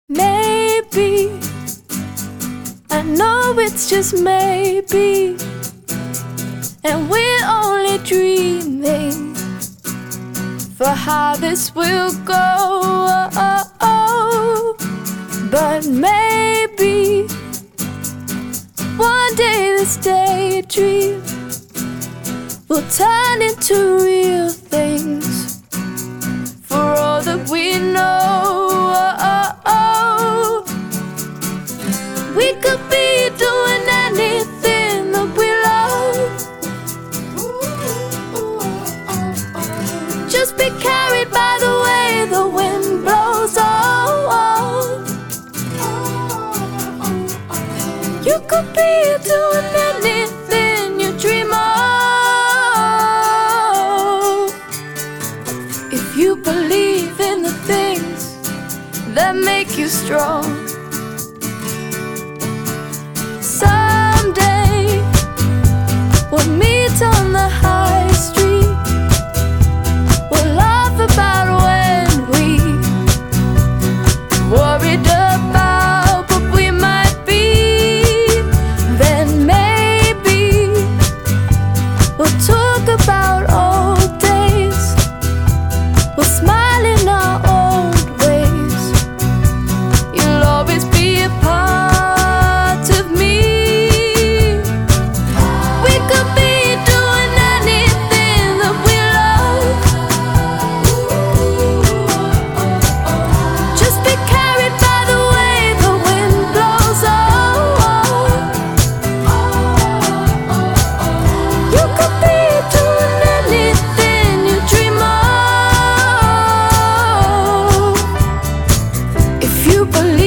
Maybe, I know it's just maybe, and we're only dreaming for how this will go. But maybe one day this daydream will turn into real things. For all that we know, we could be doing anything that we love. Just be carried by the way the wind blows. You could be doing anything you dream of, if you believe in the things that make you strong. Someday we'll meet on the high street. We'll laugh about when we worried about what we might be. Then maybe we'll talk about old days. We'll smile in our old ways. You'll always be a part of me. We could be doing anything that we love. Just be carried by the way the wind blows. You could be doing anything you dream of, if you believe